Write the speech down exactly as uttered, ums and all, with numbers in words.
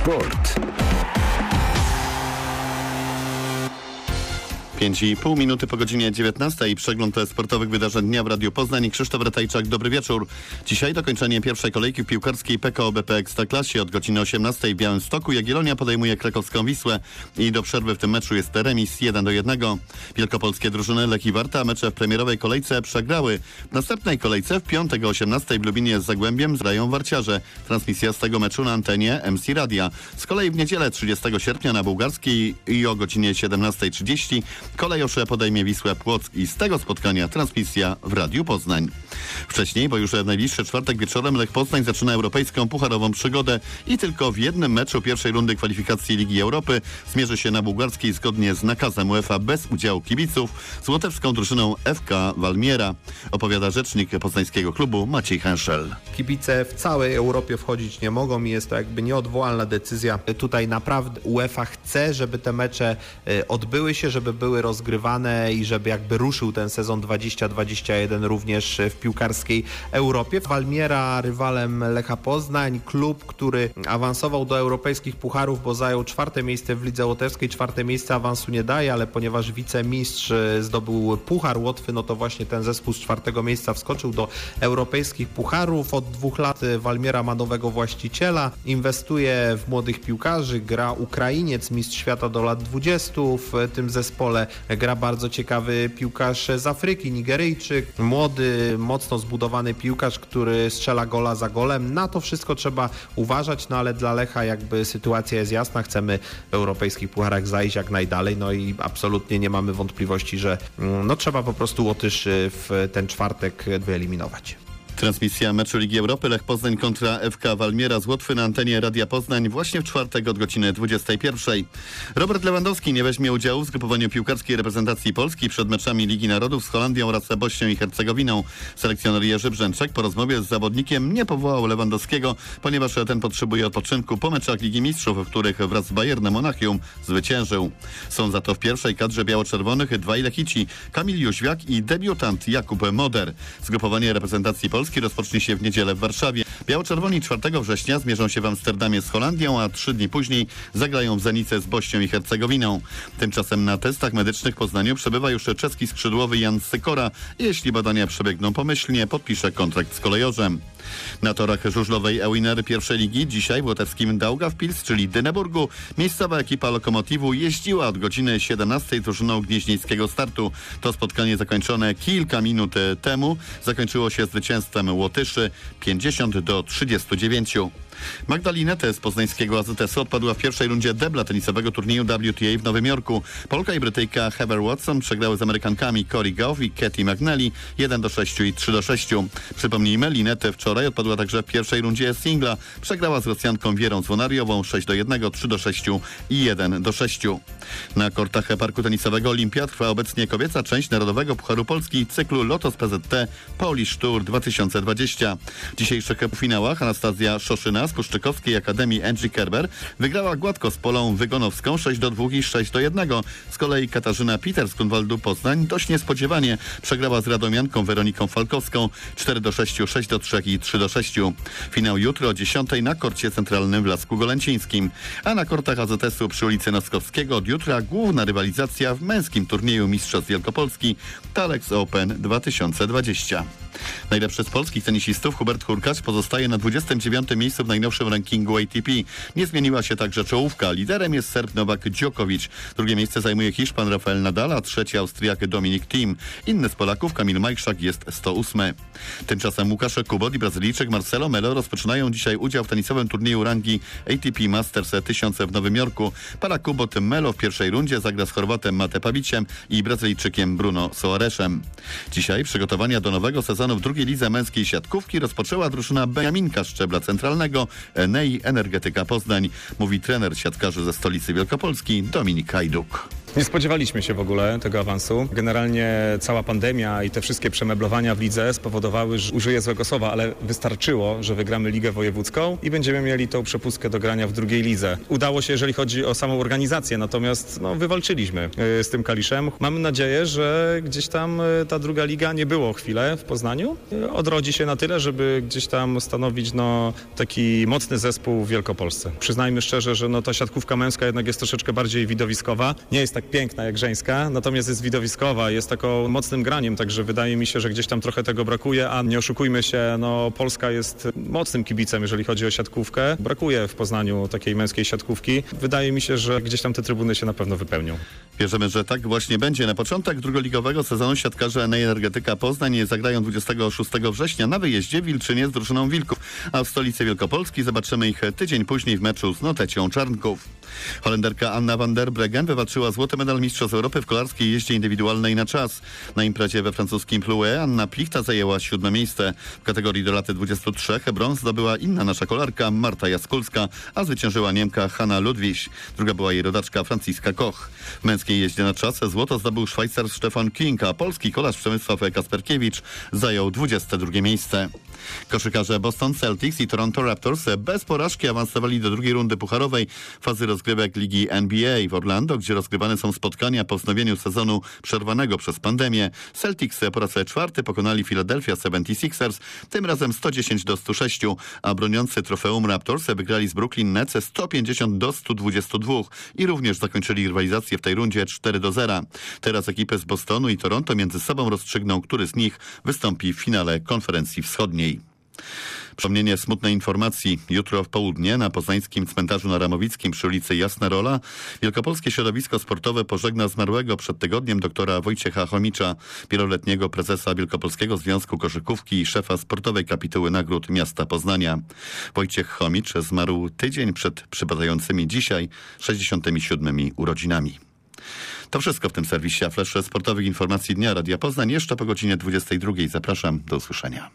Sport. pięć i pół minuty po godzinie dziewiętnastej. Przegląd sportowych wydarzeń dnia w Radiu Poznań. Krzysztof Ratajczak, dobry wieczór. Dzisiaj dokończenie pierwszej kolejki w piłkarskiej P K O B P Ekstraklasie. Od godziny osiemnastej w Białymstoku Jagiellonia podejmuje krakowską Wisłę i do przerwy w tym meczu jest remis jeden do jednego. Wielkopolskie drużyny Lech i Warta mecze w premierowej kolejce przegrały. W następnej kolejce w piątek o osiemnastej w Lubinie z Zagłębiem zgrają Warciarze. Transmisja z tego meczu na antenie M C Radia. Z kolei w niedzielę trzydziestego sierpnia na Bułgarskiej i o godzinie siedemnastej trzydzieści Kolejosze podejmie Wisłę Płock i z tego spotkania transmisja w Radiu Poznań. Wcześniej, bo już w najbliższy czwartek wieczorem Lech Poznań zaczyna europejską pucharową przygodę i tylko w jednym meczu pierwszej rundy kwalifikacji Ligi Europy zmierzy się na Bułgarskiej zgodnie z nakazem UEFA bez udziału kibiców z łotewską drużyną F K Walmiera. Opowiada rzecznik poznańskiego klubu Maciej Henszel. Kibice w całej Europie wchodzić nie mogą i jest to jakby nieodwołalna decyzja. Tutaj naprawdę UEFA chce, żeby te mecze odbyły się, żeby były rozgrywane i żeby jakby ruszył ten sezon dwadzieścia dwadzieścia jeden również w piłkarskiej Europie. Walmiera rywalem Lecha Poznań, klub, który awansował do europejskich pucharów, bo zajął czwarte miejsce w lidze łotewskiej. Czwarte miejsce awansu nie daje, ale ponieważ wicemistrz zdobył puchar Łotwy, no to właśnie ten zespół z czwartego miejsca wskoczył do europejskich pucharów. Od dwóch lat Walmiera ma nowego właściciela, inwestuje w młodych piłkarzy, gra Ukrainiec, mistrz świata do lat dwudziestu w tym zespole. Gra bardzo ciekawy piłkarz z Afryki, Nigeryjczyk, młody, mocno zbudowany piłkarz, który strzela gola za golem. Na to wszystko trzeba uważać, no ale dla Lecha jakby sytuacja jest jasna. Chcemy w europejskich pucharach zajść jak najdalej, no i absolutnie nie mamy wątpliwości, że no trzeba po prostu Łotyszy w ten czwartek wyeliminować. Transmisja meczu Ligi Europy Lech Poznań kontra F K Walmiera z Łotwy na antenie Radia Poznań właśnie w czwartek od godziny dwudziestej pierwszej. Robert Lewandowski nie weźmie udziału w zgrupowaniu piłkarskiej reprezentacji Polski przed meczami Ligi Narodów z Holandią oraz Bośnią i Hercegowiną. Selekcjoner Jerzy Brzęczek po rozmowie z zawodnikiem nie powołał Lewandowskiego, ponieważ ten potrzebuje odpoczynku po meczach Ligi Mistrzów, w których wraz z Bayernem Monachium zwyciężył. Są za to w pierwszej kadrze biało-czerwonych dwaj Lechici, Kamil Jóźwiak i debiutant Jakub Moder. Zgrupowanie reprezentacji Polski rozpocznie się w niedzielę w Warszawie. Biało-czerwoni czwartego września zmierzą się w Amsterdamie z Holandią, a trzy dni później zagrają w Zenice z Bośnią i Hercegowiną. Tymczasem na testach medycznych w Poznaniu przebywa już czeski skrzydłowy Jan Sykora i jeśli badania przebiegną pomyślnie, podpisze kontrakt z kolejorzem. Na torach żużlowej E-Winner pierwszej ligi dzisiaj w łotewskim Daugavpils, czyli Dyneburgu, miejscowa ekipa Lokomotivu jeździła od godziny siedemnastej drużyną gnieźnieńskiego startu. To spotkanie zakończone kilka minut temu zakończyło się zwycięstwem Łotyszy pięćdziesiąt do trzydziestu dziewięciu. Magda Linette z poznańskiego A Z S-u odpadła w pierwszej rundzie debla tenisowego turnieju W T A w Nowym Jorku. Polka i Brytyjka Heather Watson przegrały z Amerykankami Cory Gauff i Katie McNally jeden do sześciu i trzy do sześciu. Przypomnijmy, Linette wczoraj odpadła także w pierwszej rundzie singla. Przegrała z Rosjanką Wierą Zwonariową sześć do jednego, trzy do sześciu i jeden do sześciu. Na kortach parku tenisowego Olimpia trwa obecnie kobieca część Narodowego Pucharu Polski cyklu Lotos P Z T Polish Tour dwa tysiące dwadzieścia. W dzisiejszych finałach Anastazja Szoszyna z Puszczykowskiej Akademii Angie Kerber wygrała gładko z Polą Wygonowską sześć do dwóch i sześć do jednego. Z kolei Katarzyna Peter z Grunwaldu Poznań dość niespodziewanie przegrała z radomianką Weroniką Falkowską cztery do sześciu, sześć do trzech i trzy do sześciu. Finał jutro o dziesiątej na korcie centralnym w Lasku Golęcińskim. A na kortach A Z S-u przy ulicy Noskowskiego od jutra główna rywalizacja w męskim turnieju Mistrzostw Wielkopolski Talex Open dwa tysiące dwadzieścia. Najlepszy z polskich tenisistów Hubert Hurkacz pozostaje na dwudziestym dziewiątym miejscu w najnowszym rankingu A T P. Nie zmieniła się także czołówka. Liderem jest Serb Nowak Djokovic. Drugie miejsce zajmuje Hiszpan Rafael Nadal, a trzeci Austriak Dominik Thiem. Inny z Polaków, Kamil Majchrzak, jest sto ósmy. Tymczasem Łukasz Kubot i Brazylijczyk Marcelo Melo rozpoczynają dzisiaj udział w tenisowym turnieju rangi A T P Masters tysiąc w Nowym Jorku. Para Kubot Melo w pierwszej rundzie zagra z Chorwatem Mate Paviciem i Brazylijczykiem Bruno Soaresem. Dzisiaj przygotowania do nowego sezonu w drugiej lidze męskiej siatkówki rozpoczęła drużyna Beniaminka szczebla centralnego Enei Energetyka Poznań, mówi trener siatkarzy ze stolicy Wielkopolski Dominik Hajduk. Nie spodziewaliśmy się w ogóle tego awansu. Generalnie cała pandemia i te wszystkie przemeblowania w lidze spowodowały, że użyję złego słowa, ale wystarczyło, że wygramy Ligę Wojewódzką i będziemy mieli tą przepustkę do grania w drugiej lidze. Udało się, jeżeli chodzi o samą organizację, natomiast no, wywalczyliśmy y, z tym Kaliszem. Mamy nadzieję, że gdzieś tam y, ta druga liga, nie było chwilę w Poznaniu, y, odrodzi się na tyle, żeby gdzieś tam stanowić no, taki mocny zespół w Wielkopolsce. Przyznajmy szczerze, że no, ta siatkówka męska jednak jest troszeczkę bardziej widowiskowa. Nie jest tak piękna jak żeńska, natomiast jest widowiskowa, jest taką mocnym graniem, także wydaje mi się, że gdzieś tam trochę tego brakuje, a nie oszukujmy się, no Polska jest mocnym kibicem, jeżeli chodzi o siatkówkę. Brakuje w Poznaniu takiej męskiej siatkówki. Wydaje mi się, że gdzieś tam te trybuny się na pewno wypełnią. Wierzymy, że tak właśnie będzie. Na początek drugoligowego sezonu siatkarze Enei Energetyka Poznań zagrają dwudziestego szóstego września na wyjeździe w Wilczynie z drużyną Wilków, a w stolicy Wielkopolski zobaczymy ich tydzień później w meczu z Notecią Czarnków. Holenderka Anna van der Breggen wywalczyła złoty medal Mistrzostw Europy w kolarskiej jeździe indywidualnej na czas. Na imprezie we francuskim Ploué Anna Plichta zajęła siódme miejsce. W kategorii do lat dwudziestu trzech brąz zdobyła inna nasza kolarka Marta Jaskulska, a zwyciężyła Niemka Hanna Ludwig. Druga była jej rodaczka Franciska Koch. W męskiej jeździe na czas złoto zdobył Szwajcar Stefan King, a polski kolarz Przemysław Kasperkiewicz zajął dwudzieste drugie miejsce. Koszykarze Boston Celtics i Toronto Raptors bez porażki awansowali do drugiej rundy pucharowej fazy rozgrywek Ligi N B A w Orlando, gdzie rozgrywane są spotkania po wznowieniu sezonu przerwanego przez pandemię. Celtics po raz czwarty pokonali Philadelphia seventy-sixers, tym razem sto dziesięć do stu sześciu, a broniący trofeum Raptors wygrali z Brooklyn Nets sto pięćdziesiąt do stu dwudziestu dwóch i również zakończyli rywalizację w tej rundzie cztery do zera. Teraz ekipy z Bostonu i Toronto między sobą rozstrzygną, który z nich wystąpi w finale konferencji wschodniej. Przypomnienie smutnej informacji. Jutro w południe na poznańskim cmentarzu na Ramowickim przy ulicy Jasna Rola Wielkopolskie Środowisko Sportowe pożegna zmarłego przed tygodniem doktora Wojciecha Chomicza, wieloletniego prezesa Wielkopolskiego Związku Koszykówki i szefa sportowej kapituły nagród miasta Poznania. Wojciech Chomicz zmarł tydzień przed przypadającymi dzisiaj sześćdziesiątymi siódmymi urodzinami. To wszystko w tym serwisie, a flash sportowych informacji dnia Radia Poznań jeszcze po godzinie dwudziestej drugiej. Zapraszam, do usłyszenia.